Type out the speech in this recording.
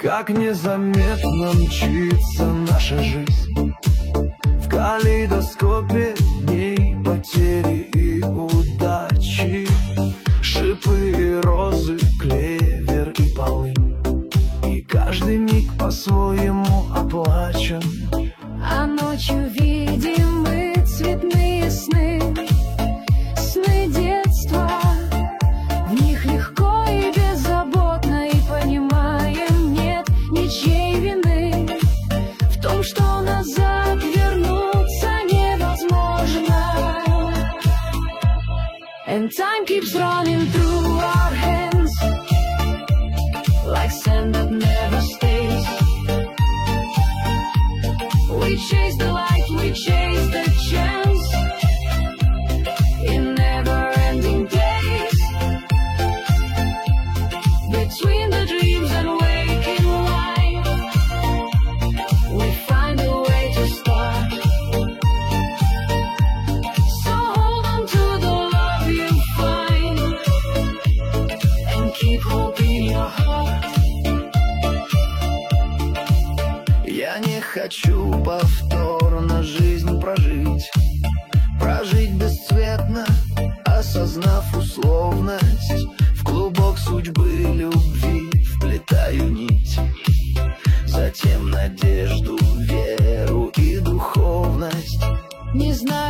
Как незаметно мчится наша жизнь в калейдоскопе дней потери и удачи. Шипы и розы, клевер и полынь, и каждый миг по-своему оплачен. А ночью видим мы цветные сны, сны детства. В них легко и беззаботно, и понимаем, нет ничьей вины в том, что назад вернуться невозможно. And time keeps running through our hands like sand that never stays. We chase the light, we chase the chance in never-ending days. Between the dreams and waking life, we find a way to start. So hold on to the love you find and keep hope in your heart. Я не хочу повторно жизнь прожить, прожить бесцветно, осознав условность. В клубок судьбы, любви вплетаю нить, затем надежду, веру и духовность. Не знаю.